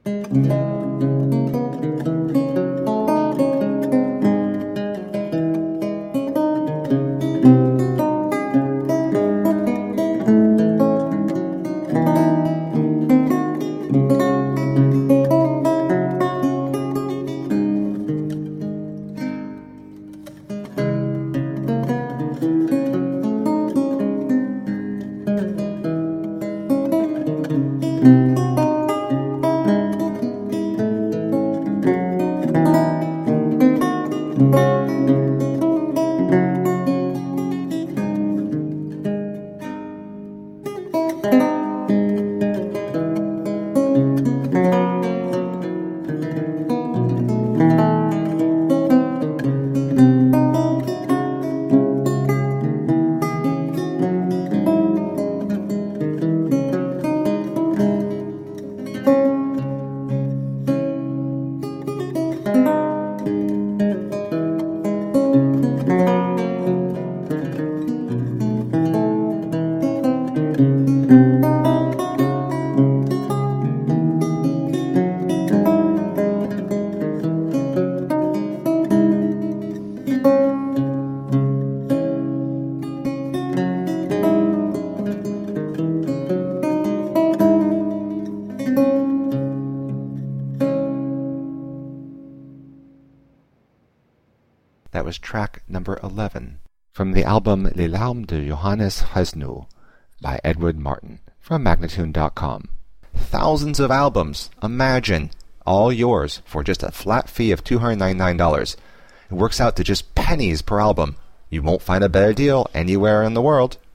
That was track number 11 from the album Les Larmes de Johannes Chesnu by Edward Martin from Magnatune.com. Thousands of albums, imagine, all yours for just a flat fee of $299. It works out to just pennies per album. You won't find a better deal anywhere in the world.